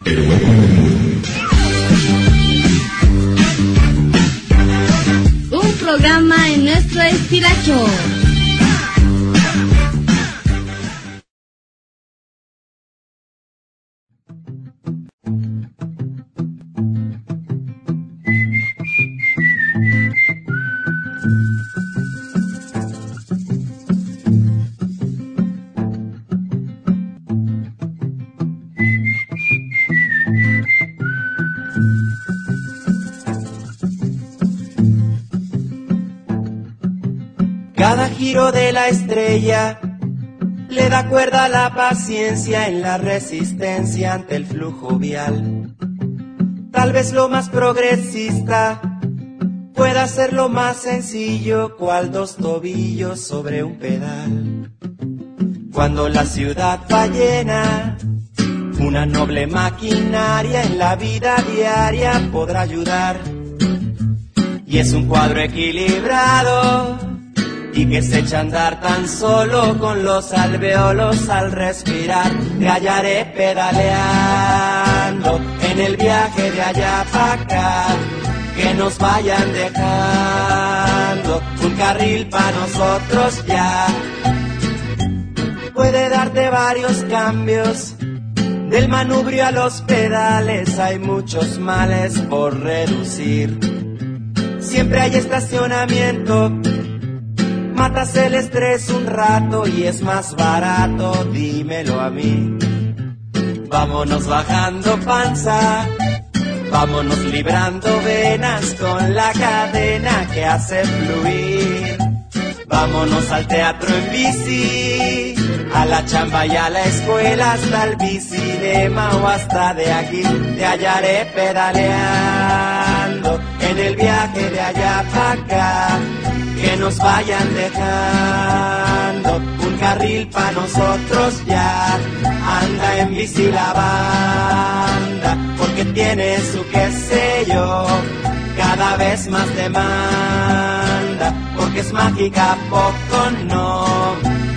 El hueco en el muro. Un programa en nuestro estilacho. Cada giro de la estrella le da cuerda a la paciencia en la resistencia ante el flujo vial. Tal vez lo más progresista pueda ser lo más sencillo, cual dos tobillos sobre un pedal. Cuando la ciudad va llena, una noble maquinaria en la vida diaria podrá ayudar. Y es un cuadro equilibrado y que se echa a andar tan solo con los alveolos al respirar. Te hallaré pedaleando en el viaje de allá para acá, que nos vayan dejando un carril para nosotros ya. Puede darte varios cambios, del manubrio a los pedales hay muchos males por reducir. Siempre hay estacionamiento, matas el estrés un rato y es más barato, dímelo a mí. Vámonos bajando panza, vámonos librando venas con la cadena que hace fluir. Vámonos al teatro en bici, a la chamba y a la escuela, hasta el bicinema o hasta de aquí. Te hallaré pedaleando en el viaje de allá para acá, que nos vayan dejando un carril para nosotros ya. Anda en bici la banda, porque tiene su qué sé yo, cada vez más demanda, porque es mágica, poco no.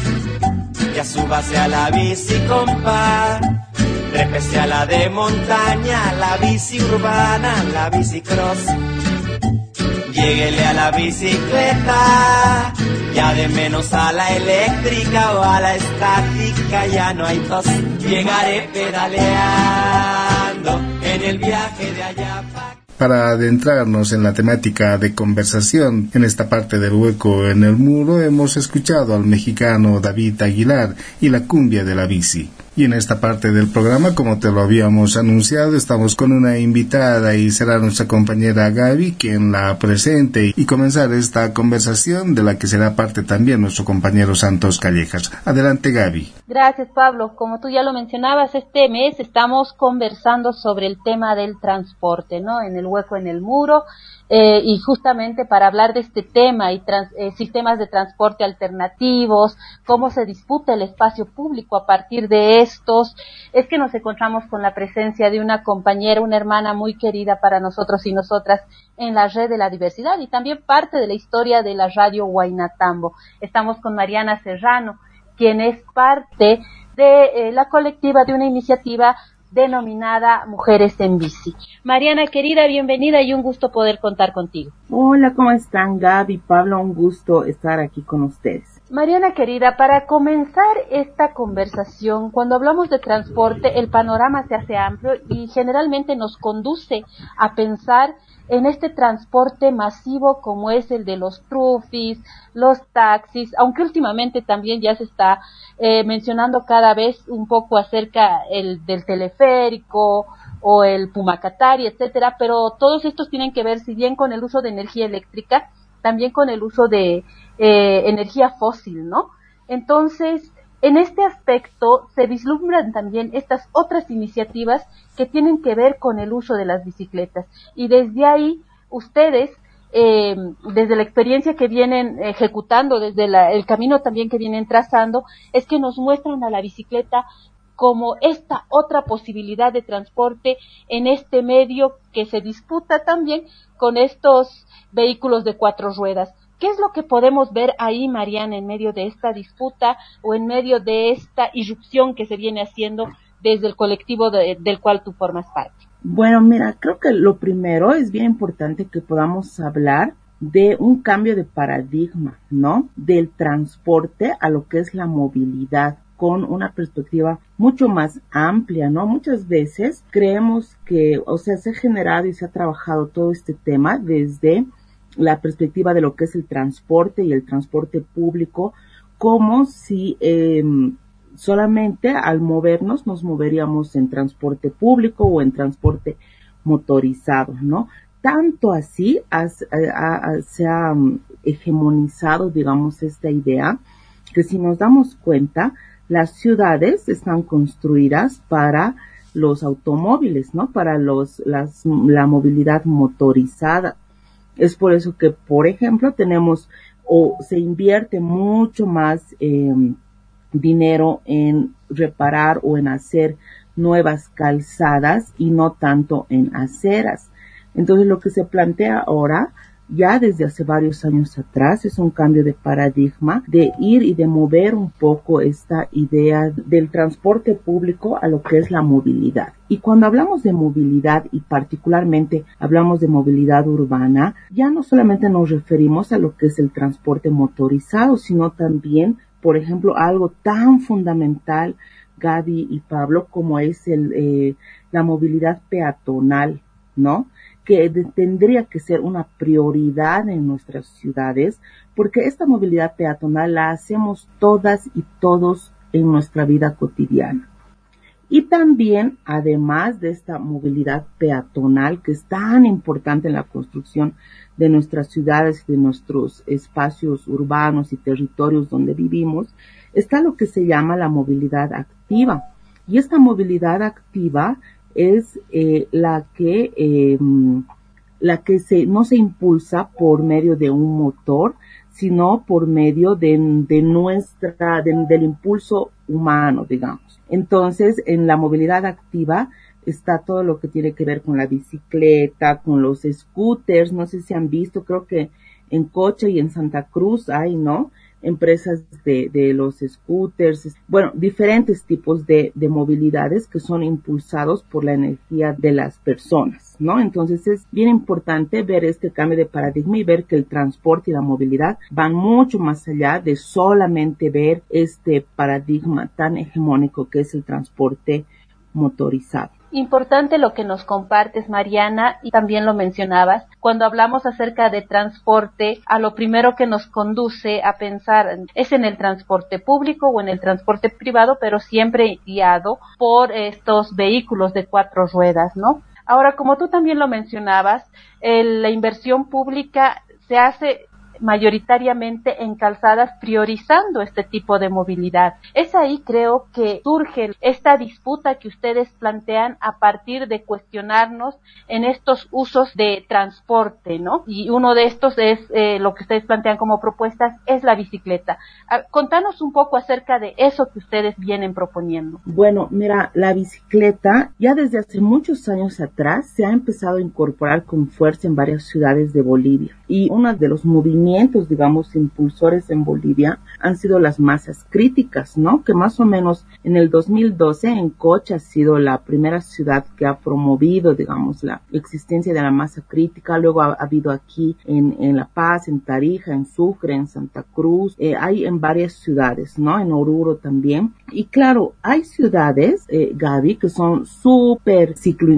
Ya súbase a la bici, compa, trépese a la de montaña, la bici urbana, la bici cross. Lléguele a la bicicleta, ya de menos a la eléctrica o a la estática, ya no hay tos. Llegaré pedaleando en el viaje de allá para adentrarnos en la temática de conversación. En esta parte del hueco en el muro hemos escuchado al mexicano David Aguilar y la cumbia de la bici. Y en esta parte del programa, como te lo habíamos anunciado, estamos con una invitada y será nuestra compañera Gaby quien la presente y comenzar esta conversación de la que será parte también nuestro compañero Santos Callejas. Adelante, Gaby. Gracias, Pablo. Como tú ya lo mencionabas, este mes estamos conversando sobre el tema del transporte, ¿no? En el hueco en el muro. Y justamente para hablar de este tema y sistemas de transporte alternativos, cómo se disputa el espacio público a partir de estos, es que nos encontramos con la presencia de una compañera, una hermana muy querida para nosotros y nosotras en la red de la diversidad y también parte de la historia de la radio Huaynatambo. Estamos con Mariana Serrano, quien es parte de la colectiva de una iniciativa denominada Mujeres en Bici. Mariana, querida, bienvenida y un gusto poder contar contigo. Hola, ¿cómo están, Gaby, Pablo? Un gusto estar aquí con ustedes. Mariana, querida, para comenzar esta conversación, cuando hablamos de transporte, el panorama se hace amplio y generalmente nos conduce a pensar en este transporte masivo como es el de los trufis, los taxis, aunque últimamente también ya se está mencionando cada vez un poco acerca del teleférico o el Pumacatari, etcétera, pero todos estos tienen que ver, si bien con el uso de energía eléctrica, también con el uso de energía fósil, ¿no? Entonces, en este aspecto se vislumbran también estas otras iniciativas que tienen que ver con el uso de las bicicletas. Y desde ahí, ustedes, desde la experiencia que vienen ejecutando, desde el camino también que vienen trazando, es que nos muestran a la bicicleta como esta otra posibilidad de transporte en este medio que se disputa también con estos vehículos de 4 ruedas. ¿Qué es lo que podemos ver ahí, Mariana, en medio de esta disputa o en medio de esta irrupción que se viene haciendo desde el colectivo del cual tú formas parte? Bueno, mira, creo que lo primero es bien importante que podamos hablar de un cambio de paradigma, ¿no? Del transporte a lo que es la movilidad, con una perspectiva mucho más amplia, ¿no? Muchas veces creemos que, se ha generado y se ha trabajado todo este tema desde la perspectiva de lo que es el transporte y el transporte público, como si solamente al movernos nos moveríamos en transporte público o en transporte motorizado, ¿no? Tanto así se ha hegemonizado, digamos, esta idea, que si nos damos cuenta, las ciudades están construidas para los automóviles, ¿no? Para la movilidad motorizada. Es por eso que, por ejemplo, tenemos o se invierte mucho más dinero en reparar o en hacer nuevas calzadas y no tanto en aceras. Entonces, lo que se plantea ahora, ya desde hace varios años atrás, es un cambio de paradigma, de ir y de mover un poco esta idea del transporte público a lo que es la movilidad. Y cuando hablamos de movilidad, y particularmente hablamos de movilidad urbana, ya no solamente nos referimos a lo que es el transporte motorizado, sino también, por ejemplo, algo tan fundamental, Gaby y Pablo, como es la movilidad peatonal, ¿no? Que tendría que ser una prioridad en nuestras ciudades, porque esta movilidad peatonal la hacemos todas y todos en nuestra vida cotidiana. Y también, además de esta movilidad peatonal, que es tan importante en la construcción de nuestras ciudades, de nuestros espacios urbanos y territorios donde vivimos, está lo que se llama la movilidad activa. Y esta movilidad activa es la que no se impulsa por medio de un motor, sino por medio del impulso humano, digamos. Entonces, en la movilidad activa está todo lo que tiene que ver con la bicicleta, con los scooters. No sé si han visto, creo que en Cocha y en Santa Cruz hay, ¿no?, empresas de los scooters, bueno, diferentes tipos de movilidades que son impulsados por la energía de las personas, ¿no? Entonces es bien importante ver este cambio de paradigma y ver que el transporte y la movilidad van mucho más allá de solamente ver este paradigma tan hegemónico que es el transporte motorizado. Importante lo que nos compartes, Mariana, y también lo mencionabas, cuando hablamos acerca de transporte, a lo primero que nos conduce a pensar es en el transporte público o en el transporte privado, pero siempre guiado por estos vehículos de 4 ruedas, ¿no? Ahora, como tú también lo mencionabas, la inversión pública se hace mayoritariamente en calzadas, priorizando este tipo de movilidad. Es ahí, creo, que surge esta disputa que ustedes plantean a partir de cuestionarnos en estos usos de transporte, ¿no? Y uno de estos es lo que ustedes plantean como propuestas, es la bicicleta. Contanos un poco acerca de eso que ustedes vienen proponiendo. Bueno, mira, la bicicleta ya desde hace muchos años atrás se ha empezado a incorporar con fuerza en varias ciudades de Bolivia. Y uno de los movimientos, digamos, impulsores en Bolivia han sido las masas críticas, ¿no? Que más o menos en el 2012 en Cocha ha sido la primera ciudad que ha promovido, digamos, la existencia de la masa crítica. Luego ha habido aquí en La Paz, en Tarija, en Sucre, en Santa Cruz, hay en varias ciudades, ¿no? En Oruro también. Y claro, hay ciudades, Gaby, que son súper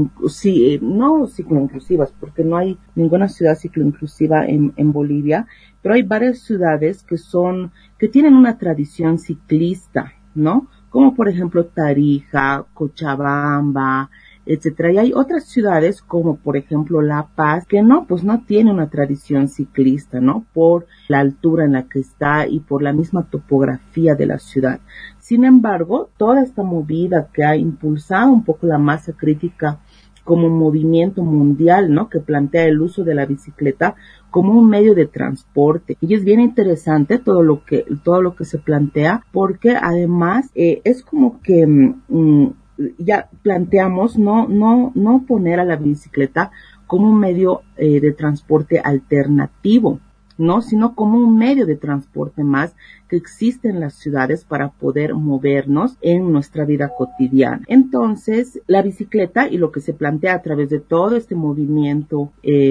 no cicloinclusivas, porque no hay ninguna ciudad cicloinclusiva en Bolivia, pero hay varias ciudades que tienen una tradición ciclista, ¿no? Como por ejemplo Tarija, Cochabamba, etcétera. Y hay otras ciudades como por ejemplo La Paz que no tiene una tradición ciclista, ¿no? Por la altura en la que está y por la misma topografía de la ciudad. Sin embargo, toda esta movida que ha impulsado un poco la masa crítica como un movimiento mundial, ¿no? Que plantea el uso de la bicicleta como un medio de transporte. Y es bien interesante todo lo que se plantea, porque además es como que ya planteamos no poner a la bicicleta como un medio de transporte alternativo, no, sino como un medio de transporte más que existe en las ciudades para poder movernos en nuestra vida cotidiana. Entonces, la bicicleta y lo que se plantea a través de todo este movimiento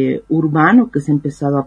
urbano que se ha empezado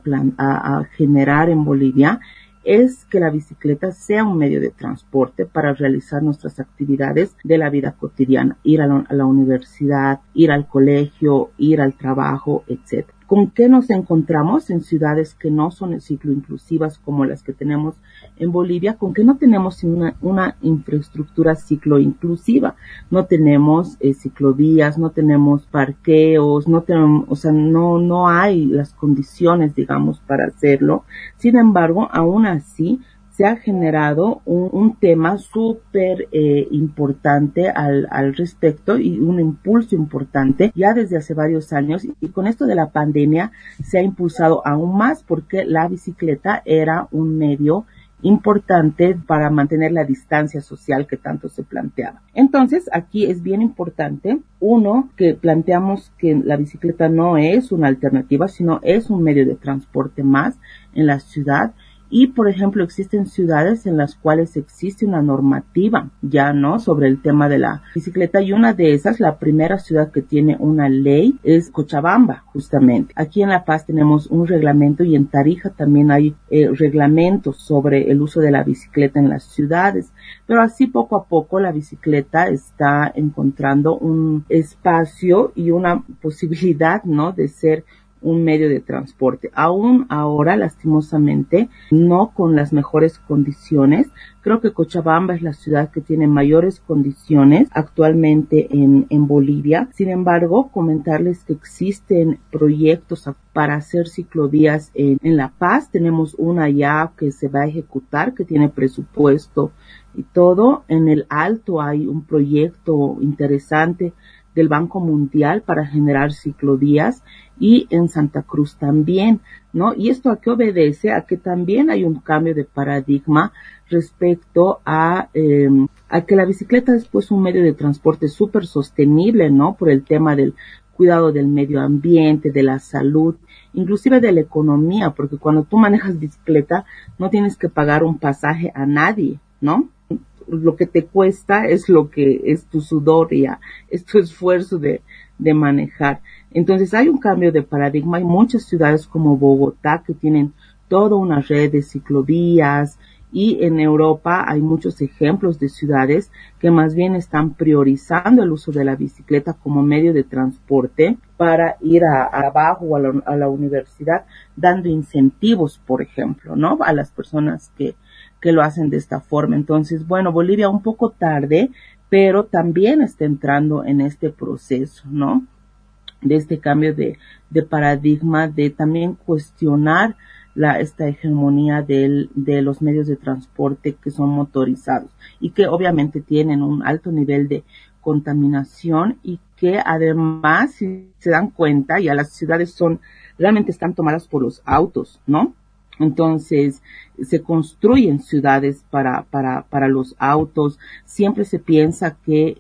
a generar en Bolivia es que la bicicleta sea un medio de transporte para realizar nuestras actividades de la vida cotidiana, ir a la universidad, ir al colegio, ir al trabajo, etc. ¿Con qué nos encontramos en ciudades que no son cicloinclusivas como las que tenemos en Bolivia? Con que no tenemos una infraestructura cicloinclusiva. No tenemos ciclovías, no tenemos parqueos, no tenemos, o sea, no hay las condiciones, digamos, para hacerlo. Sin embargo, aún así, se ha generado un tema súper importante al respecto y un impulso importante ya desde hace varios años, y con esto de la pandemia se ha impulsado aún más porque la bicicleta era un medio importante para mantener la distancia social que tanto se planteaba. Entonces, aquí es bien importante, uno, que planteamos que la bicicleta no es una alternativa, sino es un medio de transporte más en la ciudad. Y, por ejemplo, existen ciudades en las cuales existe una normativa ya, ¿no?, sobre el tema de la bicicleta, y una de esas, la primera ciudad que tiene una ley es Cochabamba, justamente. Aquí en La Paz tenemos un reglamento y en Tarija también hay reglamentos sobre el uso de la bicicleta en las ciudades, pero así poco a poco la bicicleta está encontrando un espacio y una posibilidad, ¿no?, de ser un medio de transporte. Aún ahora, lastimosamente, no con las mejores condiciones. Creo que Cochabamba es la ciudad que tiene mayores condiciones actualmente en Bolivia. Sin embargo, comentarles que existen proyectos para hacer ciclovías en La Paz. Tenemos una ya que se va a ejecutar, que tiene presupuesto y todo. En el Alto hay un proyecto interesante del Banco Mundial para generar ciclovías, y en Santa Cruz también, ¿no? Y esto a qué obedece, a que también hay un cambio de paradigma respecto a que la bicicleta es pues un medio de transporte súper sostenible, ¿no? Por el tema del cuidado del medio ambiente, de la salud, inclusive de la economía, porque cuando tú manejas bicicleta no tienes que pagar un pasaje a nadie, ¿no? Lo que te cuesta es lo que es tu sudor, ya, es tu esfuerzo de manejar. Entonces hay un cambio de paradigma. Hay muchas ciudades como Bogotá que tienen toda una red de ciclovías, y en Europa hay muchos ejemplos de ciudades que más bien están priorizando el uso de la bicicleta como medio de transporte para ir abajo o a la universidad, dando incentivos, por ejemplo, ¿no?, a las personas que lo hacen de esta forma. Entonces, bueno, Bolivia un poco tarde, pero también está entrando en este proceso, ¿no?, de este cambio de paradigma, de también cuestionar esta hegemonía de los medios de transporte que son motorizados y que obviamente tienen un alto nivel de contaminación, y que además, si se dan cuenta, ya las ciudades realmente están tomadas por los autos, ¿no? Entonces, se construyen ciudades para los autos. Siempre se piensa que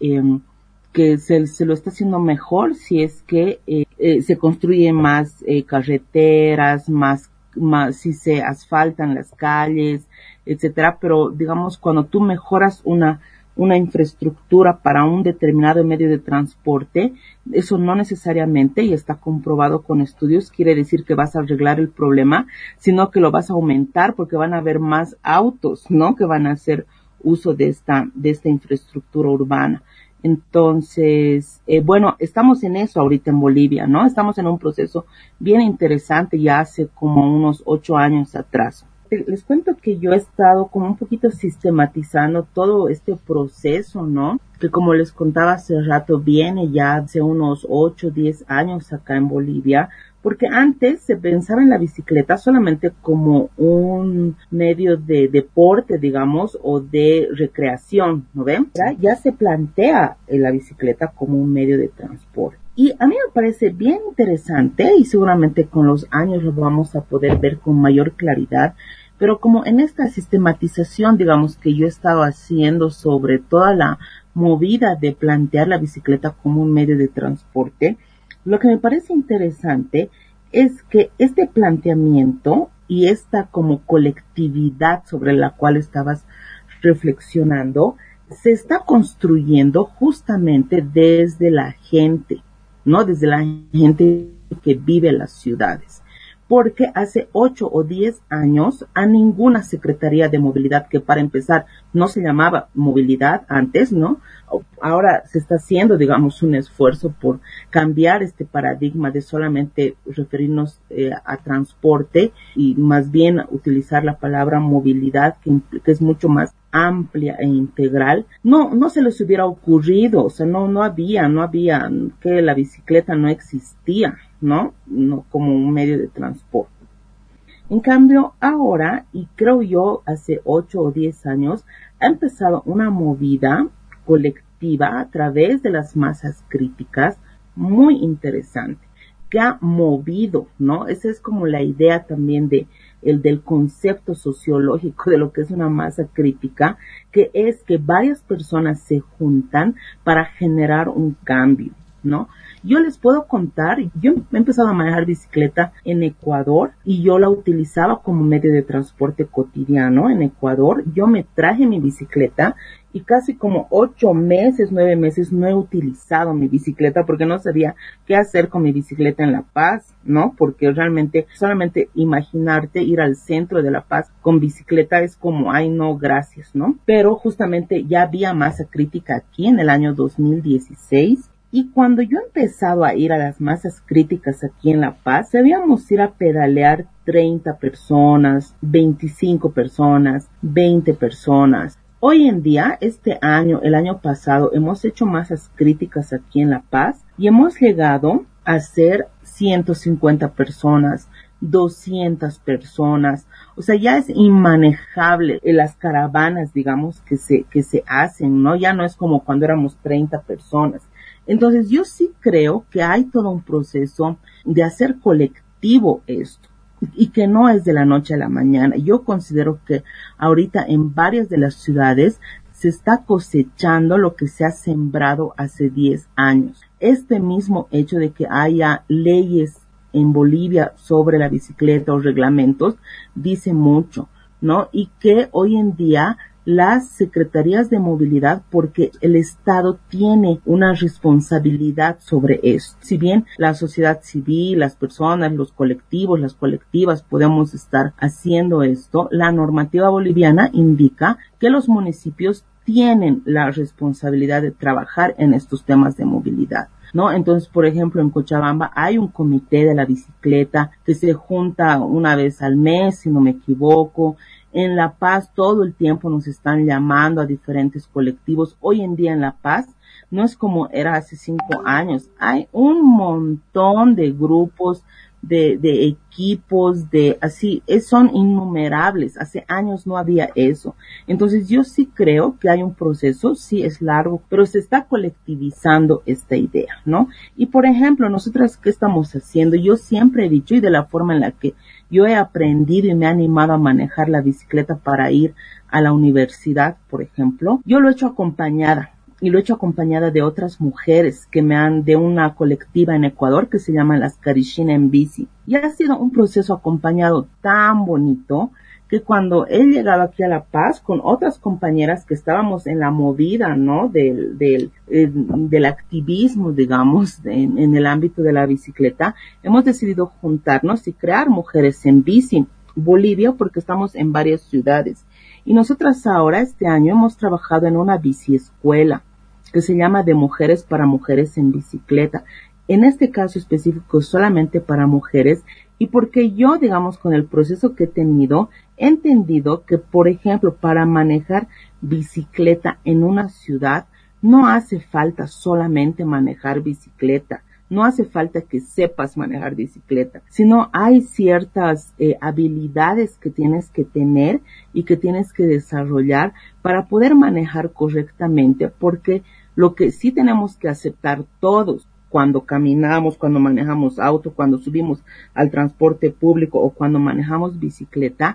se lo está haciendo mejor si es que se construyen más carreteras, más si se asfaltan las calles, etcétera. Pero digamos, cuando tú mejoras una infraestructura para un determinado medio de transporte, eso no necesariamente, y está comprobado con estudios, quiere decir que vas a arreglar el problema, sino que lo vas a aumentar, porque van a haber más autos, ¿no?, que van a hacer uso de esta infraestructura urbana. Entonces, bueno, estamos en eso ahorita en Bolivia, ¿no? Estamos en un proceso bien interesante ya hace como unos 8 años atrás. Les cuento que yo he estado como un poquito sistematizando todo este proceso, ¿no?, que como les contaba hace rato viene ya hace unos 8, 10 años acá en Bolivia, porque antes se pensaba en la bicicleta solamente como un medio de deporte, digamos, o de recreación, ¿no ven? Ya se plantea la bicicleta como un medio de transporte. Y a mí me parece bien interesante, y seguramente con los años lo vamos a poder ver con mayor claridad, pero como en esta sistematización, digamos, que yo he estado haciendo sobre toda la movida de plantear la bicicleta como un medio de transporte, lo que me parece interesante es que este planteamiento y esta como colectividad sobre la cual estabas reflexionando se está construyendo justamente desde la gente, ¿no? Desde la gente que vive en las ciudades. Porque hace 8 o 10 años a ninguna Secretaría de Movilidad, que para empezar no se llamaba movilidad antes, ¿no? Ahora se está haciendo, digamos, un esfuerzo por cambiar este paradigma de solamente referirnos a transporte y más bien utilizar la palabra movilidad, que es mucho más amplia e integral. No se les hubiera ocurrido, o sea, no había, que la bicicleta no existía, ¿no? No como un medio de transporte. En cambio, ahora, y creo yo hace 8 o 10 años, ha empezado una movida colectiva a través de las masas críticas muy interesante, que ha movido, ¿no? Esa es como la idea también del concepto sociológico de lo que es una masa crítica, que es que varias personas se juntan para generar un cambio, ¿no? Yo les puedo contar, yo he empezado a manejar bicicleta en Ecuador y yo la utilizaba como medio de transporte cotidiano en Ecuador. Yo me traje mi bicicleta y casi como 8 meses, 9 meses no he utilizado mi bicicleta porque no sabía qué hacer con mi bicicleta en La Paz, ¿no? Porque realmente solamente imaginarte ir al centro de La Paz con bicicleta es como, ay no, gracias, ¿no? Pero justamente ya había masa crítica aquí en el año 2016. Y cuando yo he empezado a ir a las masas críticas aquí en La Paz, sabíamos ir a pedalear 30 personas, 25 personas, 20 personas. Hoy en día, este año, el año pasado, hemos hecho masas críticas aquí en La Paz y hemos llegado a ser 150 personas, 200 personas. O sea, ya es inmanejable las caravanas, digamos, que se hacen, ¿no? Ya no es como cuando éramos 30 personas. Entonces, yo sí creo que hay todo un proceso de hacer colectivo esto y que no es de la noche a la mañana. Yo considero que ahorita en varias de las ciudades se está cosechando lo que se ha sembrado hace 10 años. Este mismo hecho de que haya leyes en Bolivia sobre la bicicleta o reglamentos dice mucho, ¿no? Y que hoy en día las secretarías de movilidad, porque el Estado tiene una responsabilidad sobre esto. Si bien la sociedad civil, las personas, los colectivos, las colectivas podemos estar haciendo esto, la normativa boliviana indica que los municipios tienen la responsabilidad de trabajar en estos temas de movilidad, ¿no? Entonces, por ejemplo, en Cochabamba hay un comité de la bicicleta que se junta una vez al mes, si no me equivoco. En La Paz todo el tiempo nos están llamando a diferentes colectivos. Hoy en día en La Paz no es como era hace 5 años. Hay un montón de grupos, de equipos, son innumerables. Hace años no había eso. Entonces yo sí creo que hay un proceso, sí es largo, pero se está colectivizando esta idea, ¿no? Y por ejemplo, nosotras, ¿qué estamos haciendo? Yo siempre he dicho, y de la forma en la que yo he aprendido y me he animado a manejar la bicicleta para ir a la universidad, por ejemplo, yo lo he hecho acompañada. Y lo he hecho acompañada de otras mujeres de una colectiva en Ecuador que se llama Las Carishina en Bici. Y ha sido un proceso acompañado tan bonito que cuando he llegado aquí a La Paz con otras compañeras que estábamos en la movida, ¿no? Del activismo, digamos, en el ámbito de la bicicleta, hemos decidido juntarnos y crear Mujeres en Bici Bolivia, porque estamos en varias ciudades. Y nosotras ahora, este año, hemos trabajado en una biciescuela que se llama De Mujeres para Mujeres en Bicicleta. En este caso específico, solamente para mujeres, y porque yo, digamos, con el proceso que he tenido, he entendido que, por ejemplo, para manejar bicicleta en una ciudad, no hace falta solamente manejar bicicleta. No hace falta que sepas manejar bicicleta, sino hay ciertas habilidades que tienes que tener y que tienes que desarrollar para poder manejar correctamente, porque lo que sí tenemos que aceptar todos cuando caminamos, cuando manejamos auto, cuando subimos al transporte público o cuando manejamos bicicleta,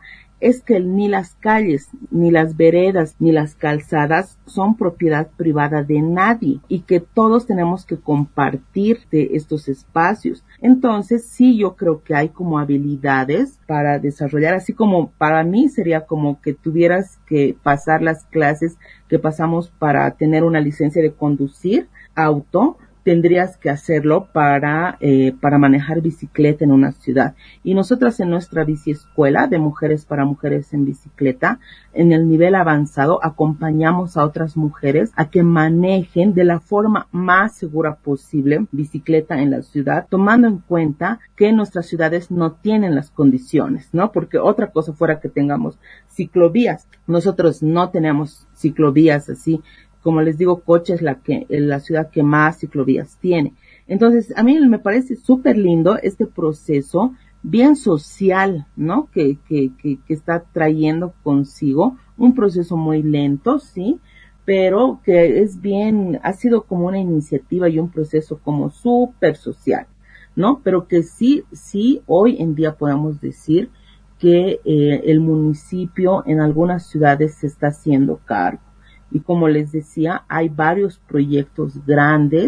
es que ni las calles, ni las veredas, ni las calzadas son propiedad privada de nadie y que todos tenemos que compartir de estos espacios. Entonces, sí, yo creo que hay como habilidades para desarrollar, así como para mí sería como que tuvieras que pasar las clases que pasamos para tener una licencia de conducir auto, tendrías que hacerlo para manejar bicicleta en una ciudad. Y nosotras en nuestra biciescuela de mujeres para mujeres en bicicleta, en el nivel avanzado, acompañamos a otras mujeres a que manejen de la forma más segura posible bicicleta en la ciudad, tomando en cuenta que nuestras ciudades no tienen las condiciones, ¿no? Porque otra cosa fuera que tengamos ciclovías. Nosotros no tenemos ciclovías así. Como les digo, Cocha es la ciudad que más ciclovías tiene. Entonces, a mí me parece súper lindo este proceso bien social, ¿no? Que está trayendo consigo un proceso muy lento, sí, pero que es bien, ha sido como una iniciativa y un proceso como súper social, ¿no? Pero que sí, hoy en día podemos decir que el municipio en algunas ciudades se está haciendo cargo. Y como les decía, hay varios proyectos grandes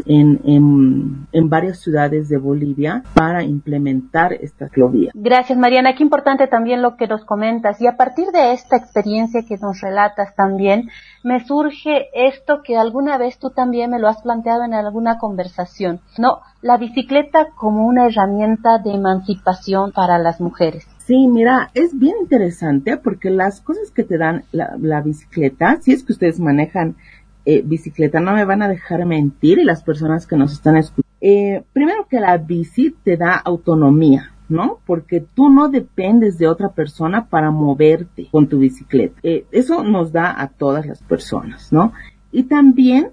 en varias ciudades de Bolivia para implementar esta ciclovía. Gracias, Mariana. Qué importante también lo que nos comentas. Y a partir de esta experiencia que nos relatas también, me surge esto que alguna vez tú también me lo has planteado en alguna conversación, ¿no? La bicicleta como una herramienta de emancipación para las mujeres. Sí, mira, es bien interesante porque las cosas que te dan la bicicleta, si es que ustedes manejan bicicleta, no me van a dejar mentir, y las personas que nos están escuchando. Primero que la bici te da autonomía, ¿no? Porque tú no dependes de otra persona para moverte con tu bicicleta. Eso nos da a todas las personas, ¿no? Y también,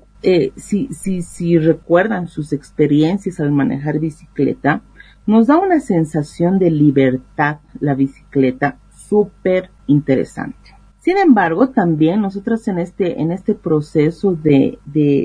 si recuerdan sus experiencias al manejar bicicleta, nos da una sensación de libertad la bicicleta súper interesante. Sin embargo, también nosotros en este proceso de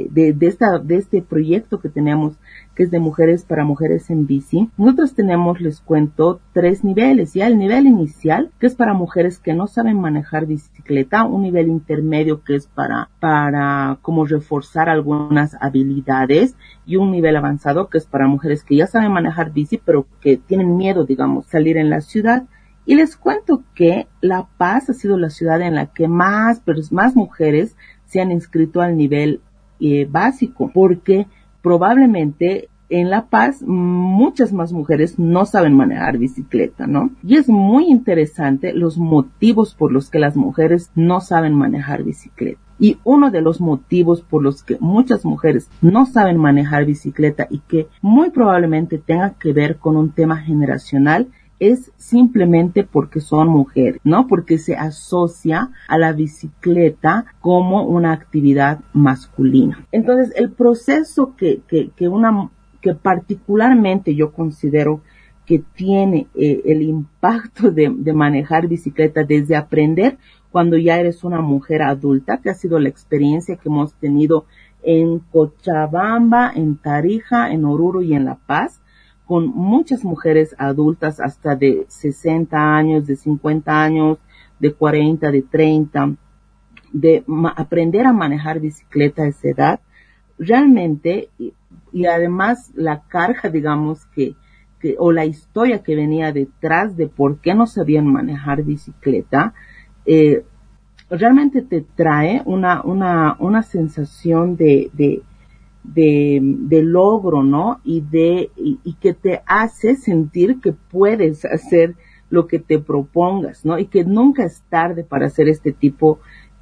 este proyecto que tenemos, que es de mujeres para mujeres en bici, nosotros tenemos, les cuento, 3 niveles. Ya el nivel inicial, que es para mujeres que no saben manejar bicicleta, un nivel intermedio que es para como reforzar algunas habilidades, y un nivel avanzado que es para mujeres que ya saben manejar bici, pero que tienen miedo, digamos, salir en la ciudad. Y les cuento que La Paz ha sido la ciudad en la que más mujeres se han inscrito al nivel básico, porque probablemente en La Paz muchas más mujeres no saben manejar bicicleta, ¿no? Y es muy interesante los motivos por los que las mujeres no saben manejar bicicleta. Y uno de los motivos por los que muchas mujeres no saben manejar bicicleta y que muy probablemente tenga que ver con un tema generacional es simplemente porque son mujeres, ¿no? Porque se asocia a la bicicleta como una actividad masculina. Entonces, el proceso que particularmente yo considero que tiene el impacto de manejar bicicleta desde aprender cuando ya eres una mujer adulta, que ha sido la experiencia que hemos tenido en Cochabamba, en Tarija, en Oruro y en La Paz, con muchas mujeres adultas hasta de 60 años, de 50 años, de 40, de 30, de aprender a manejar bicicleta a esa edad, realmente, y además la carga, digamos, o la historia que venía detrás de por qué no sabían manejar bicicleta, realmente te trae una sensación de logro, ¿no? Y que te hace sentir que puedes hacer lo que te propongas, ¿no? Y que nunca es tarde para hacer este tipo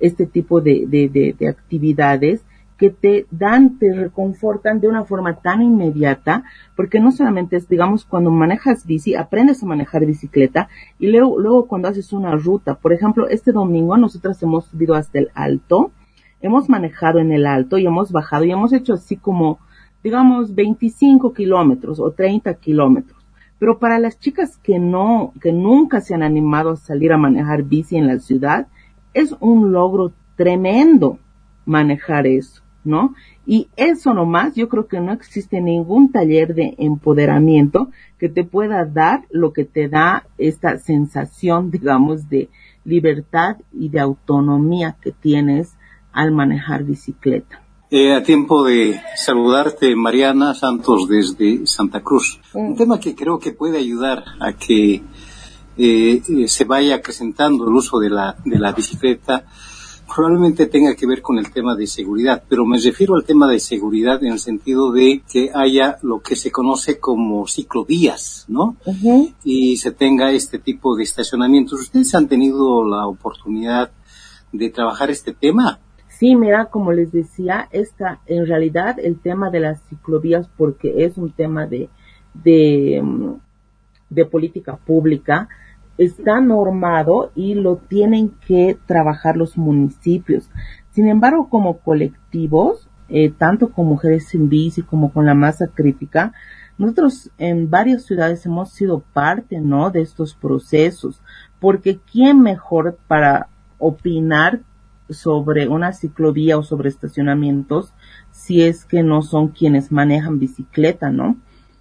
de actividades que te reconfortan de una forma tan inmediata, porque no solamente es, digamos, cuando manejas bici, aprendes a manejar bicicleta, y luego cuando haces una ruta, por ejemplo, este domingo nosotras hemos subido hasta el Alto, hemos manejado en el Alto y hemos bajado y hemos hecho así como, digamos, 25 kilómetros o 30 kilómetros. Pero para las chicas que nunca se han animado a salir a manejar bici en la ciudad, es un logro tremendo manejar eso, ¿no? Y eso nomás, yo creo que no existe ningún taller de empoderamiento que te pueda dar lo que te da esta sensación, digamos, de libertad y de autonomía que tienes al manejar bicicleta. A tiempo de saludarte, Mariana Santos, desde Santa Cruz. Un tema que creo que puede ayudar a que se vaya acrecentando el uso de la bicicleta, probablemente tenga que ver con el tema de seguridad, pero me refiero al tema de seguridad en el sentido de que haya lo que se conoce como ciclovías, ¿no? Uh-huh. Y se tenga este tipo de estacionamientos. ¿Ustedes han tenido la oportunidad de trabajar este tema? Sí, mira, como les decía, en realidad el tema de las ciclovías, porque es un tema de política pública, está normado y lo tienen que trabajar los municipios. Sin embargo, como colectivos, tanto con Mujeres en Bici como con la Masa Crítica, nosotros en varias ciudades hemos sido parte, ¿no?, de estos procesos, porque ¿quién mejor para opinar sobre una ciclovía o sobre estacionamientos si es que no son quienes manejan bicicleta, ¿no?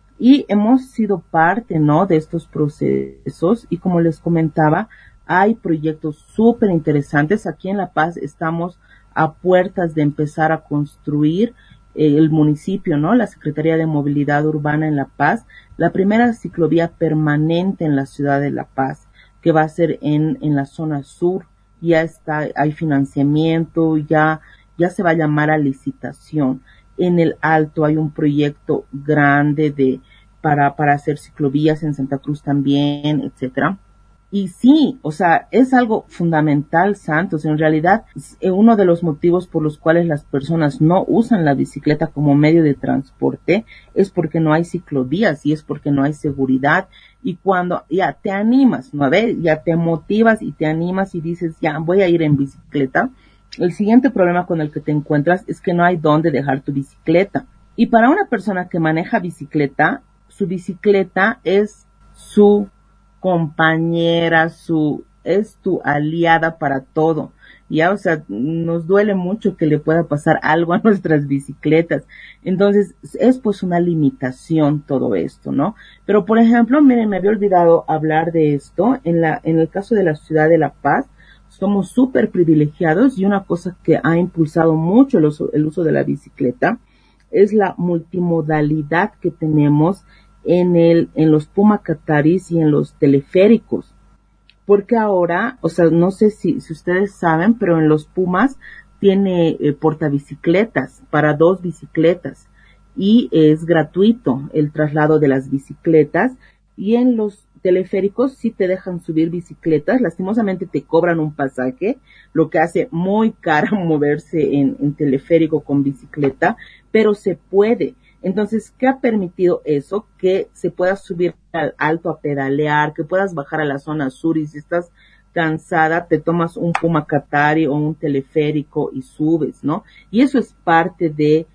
Y hemos sido parte, ¿no?, de estos procesos, y como les comentaba, hay proyectos súper interesantes. Aquí en La Paz estamos a puertas de empezar a construir el municipio, ¿no?, la Secretaría de Movilidad Urbana en La Paz, la primera ciclovía permanente en la ciudad de La Paz, que va a ser en la zona sur. Ya está, hay financiamiento, ya se va a llamar a licitación. En el Alto hay un proyecto grande para hacer ciclovías, en Santa Cruz también, etcétera. Y sí, o sea, es algo fundamental, Santos. En realidad, uno de los motivos por los cuales las personas no usan la bicicleta como medio de transporte es porque no hay ciclovías y es porque no hay seguridad. Y cuando ya te animas, ¿no? A ver, ya te motivas y te animas y dices, ya voy a ir en bicicleta, el siguiente problema con el que te encuentras es que no hay dónde dejar tu bicicleta. Y para una persona que maneja bicicleta, su bicicleta es su compañera, es tu aliada para todo. Ya, o sea, nos duele mucho que le pueda pasar algo a nuestras bicicletas. Entonces, es pues una limitación todo esto, ¿no? Pero, por ejemplo, miren, me había olvidado hablar de esto. En el caso de la ciudad de La Paz, somos súper privilegiados, y una cosa que ha impulsado mucho el uso de la bicicleta es la multimodalidad que tenemos en los Puma Cataris y en los teleféricos. Porque ahora, o sea, no sé si ustedes saben, pero en los Pumas tiene portabicicletas para 2 bicicletas y es gratuito el traslado de las bicicletas, y en los teleféricos sí te dejan subir bicicletas. Lastimosamente te cobran un pasaje, lo que hace muy caro moverse en teleférico con bicicleta, pero se puede. Entonces, ¿qué ha permitido eso? Que se pueda subir al Alto a pedalear, que puedas bajar a la zona sur, y si estás cansada te tomas un Puma Catari o un teleférico y subes, ¿no? Y eso es parte de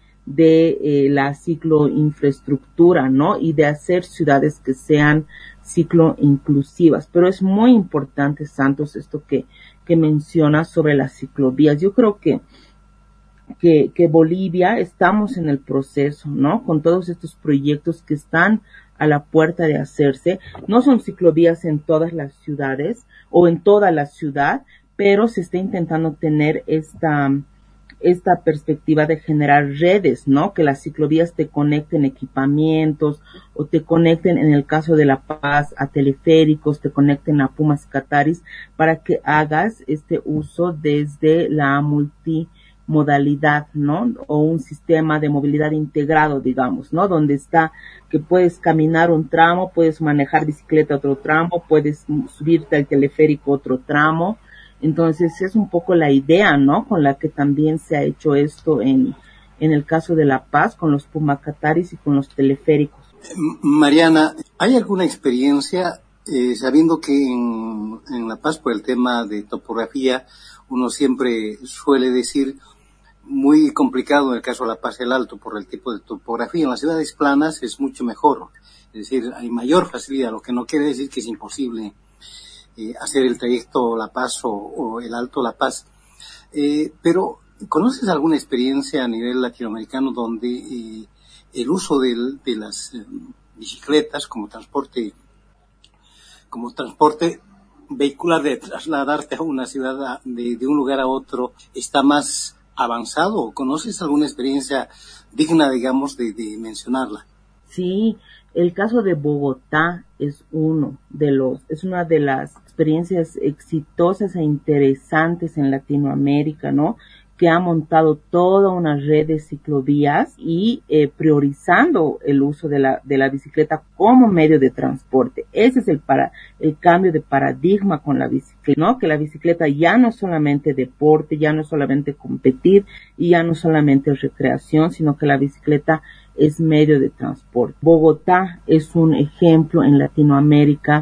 la cicloinfraestructura, ¿no? Y de hacer ciudades que sean cicloinclusivas. Pero es muy importante, Santos, esto que mencionas sobre las ciclovías. Yo creo que Bolivia estamos en el proceso, ¿no? Con todos estos proyectos que están a la puerta de hacerse. No son ciclovías en todas las ciudades o en toda la ciudad, pero se está intentando tener esta perspectiva de generar redes, ¿no? Que las ciclovías te conecten equipamientos o te conecten, en el caso de La Paz, a teleféricos, te conecten a Pumas Cataris, para que hagas este uso desde la multimodalidad, ¿no? O un sistema de movilidad integrado, digamos, ¿no? Donde está que puedes caminar un tramo, puedes manejar bicicleta otro tramo, puedes subirte al teleférico otro tramo. Entonces es un poco la idea, ¿no?, con la que también se ha hecho esto en el caso de La Paz, con los Puma Cataris y con los teleféricos. Mariana, ¿hay alguna experiencia, sabiendo que en La Paz, por el tema de topografía, uno siempre suele decir muy complicado en el caso de La Paz el Alto por el tipo de topografía? En las ciudades planas es mucho mejor, es decir, hay mayor facilidad, lo que no quiere decir que es imposible hacer el trayecto La Paz o el Alto La Paz. Pero, ¿conoces alguna experiencia a nivel latinoamericano donde el uso de las bicicletas como transporte vehicular de trasladarte a una ciudad, de un lugar a otro, está más avanzado? ¿Conoces alguna experiencia digna, digamos, de mencionarla? Sí, el caso de Bogotá es una de las experiencias exitosas e interesantes en Latinoamérica, ¿no? Que ha montado toda una red de ciclovías y priorizando el uso de la bicicleta como medio de transporte. Ese es el cambio de paradigma con la bicicleta, ¿no? Que la bicicleta ya no es solamente deporte, ya no es solamente competir y ya no es solamente recreación, sino que la bicicleta es medio de transporte. Bogotá es un ejemplo en Latinoamérica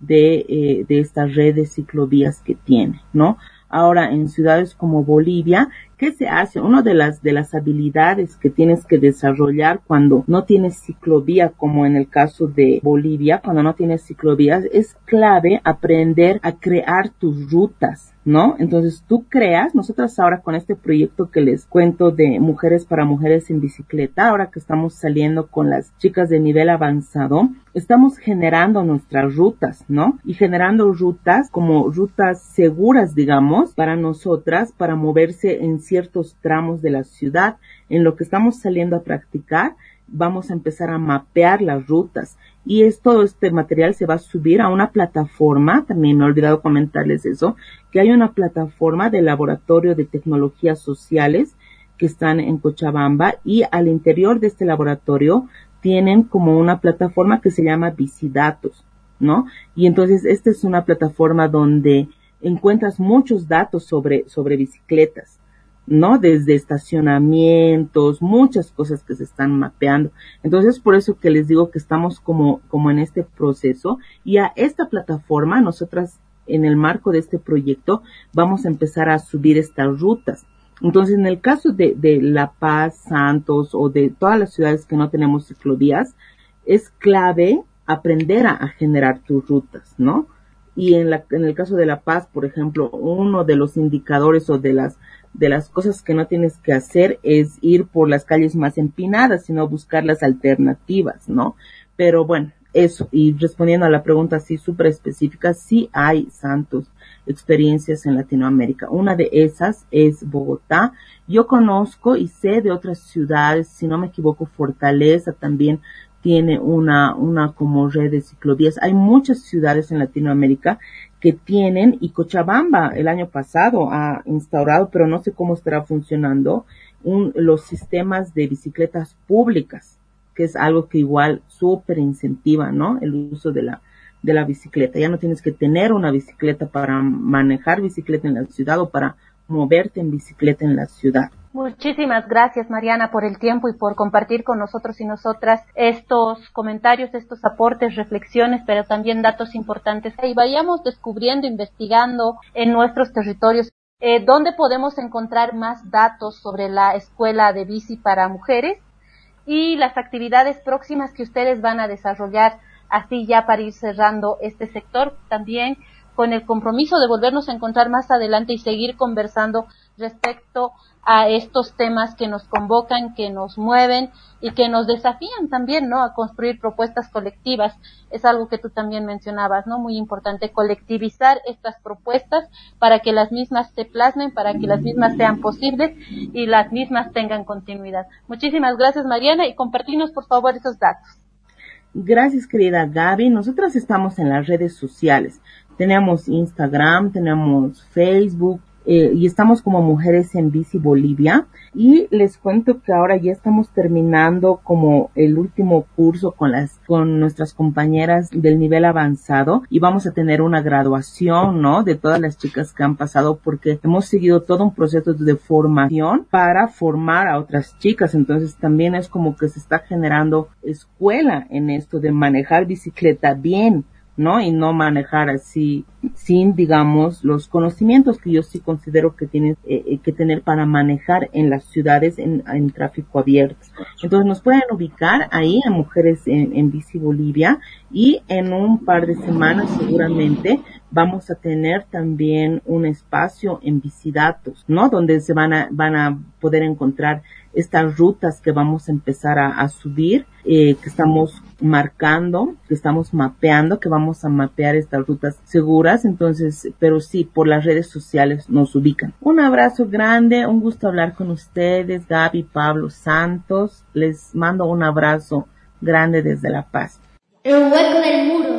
de esta red de ciclovías que tiene, ¿no? Ahora, en ciudades como Bolivia, ¿qué se hace? Una de las habilidades que tienes que desarrollar cuando no tienes ciclovía, como en el caso de Bolivia, cuando no tienes ciclovías, es clave aprender a crear tus rutas, ¿no? Entonces nosotros ahora con este proyecto que les cuento de Mujeres para Mujeres en Bicicleta, ahora que estamos saliendo con las chicas de nivel avanzado, estamos generando nuestras rutas, ¿no? Y generando rutas como rutas seguras, digamos, para nosotras, para moverse en ciertos tramos de la ciudad. En lo que estamos saliendo a practicar, vamos a empezar a mapear las rutas. Y todo este material se va a subir a una plataforma, también me he olvidado comentarles eso, que hay una plataforma del Laboratorio de Tecnologías Sociales que están en Cochabamba, y al interior de este laboratorio tienen como una plataforma que se llama Bicidatos, ¿no? Y entonces esta es una plataforma donde encuentras muchos datos sobre bicicletas, ¿no? Desde estacionamientos, muchas cosas que se están mapeando. Entonces, por eso que les digo que estamos como en este proceso, y a esta plataforma nosotras, en el marco de este proyecto, vamos a empezar a subir estas rutas. Entonces, en el caso de La Paz, Santos o de todas las ciudades que no tenemos ciclovías, es clave aprender a generar tus rutas, ¿no? Y en el caso de La Paz, por ejemplo, uno de los indicadores o de las cosas que no tienes que hacer es ir por las calles más empinadas, sino buscar las alternativas, ¿no? Pero bueno, eso, y respondiendo a la pregunta así súper específica, sí hay, Santos, experiencias en Latinoamérica. Una de esas es Bogotá. Yo conozco y sé de otras ciudades, si no me equivoco, Fortaleza también tiene una como red de ciclovías. Hay muchas ciudades en Latinoamérica que tienen, y Cochabamba el año pasado ha instaurado, pero no sé cómo estará funcionando, los sistemas de bicicletas públicas, que es algo que igual súper incentiva, ¿no? El uso de la bicicleta. Ya no tienes que tener una bicicleta para manejar bicicleta en la ciudad o para moverte en bicicleta en la ciudad. Muchísimas gracias, Mariana, por el tiempo y por compartir con nosotros y nosotras estos comentarios, estos aportes, reflexiones, pero también datos importantes. Y vayamos descubriendo, investigando en nuestros territorios dónde podemos encontrar más datos sobre la Escuela de Bici para Mujeres y las actividades próximas que ustedes van a desarrollar, así ya para ir cerrando este sector, también con el compromiso de volvernos a encontrar más adelante y seguir conversando respecto a estos temas que nos convocan, que nos mueven y que nos desafían también, ¿no? A construir propuestas colectivas. Es algo que tú también mencionabas, ¿no? Muy importante colectivizar estas propuestas para que las mismas se plasmen, para que las mismas sean posibles y las mismas tengan continuidad. Muchísimas gracias, Mariana, y compartinos, por favor, esos datos. Gracias, querida Gaby. Nosotras estamos en las redes sociales. Tenemos Instagram, tenemos Facebook, y estamos como Mujeres en Bici Bolivia, y les cuento que ahora ya estamos terminando como el último curso con nuestras compañeras del nivel avanzado, y vamos a tener una graduación, ¿no? De todas las chicas que han pasado, porque hemos seguido todo un proceso de formación para formar a otras chicas. Entonces también es como que se está generando escuela en esto de manejar bicicleta bien, ¿no? Y no manejar así sin, digamos, los conocimientos que yo sí considero que tienes que tener para manejar en las ciudades en tráfico abierto. Entonces nos pueden ubicar ahí en Mujeres en Bici Bolivia, y en un par de semanas seguramente Vamos a tener también un espacio en Bicidatos, ¿no? Donde se van a poder encontrar estas rutas que vamos a empezar a subir, que estamos marcando, que estamos mapeando, que vamos a mapear estas rutas seguras. Entonces, pero sí, por las redes sociales nos ubican. Un abrazo grande, un gusto hablar con ustedes, Gaby, Pablo, Santos. Les mando un abrazo grande desde La Paz. El hueco del muro.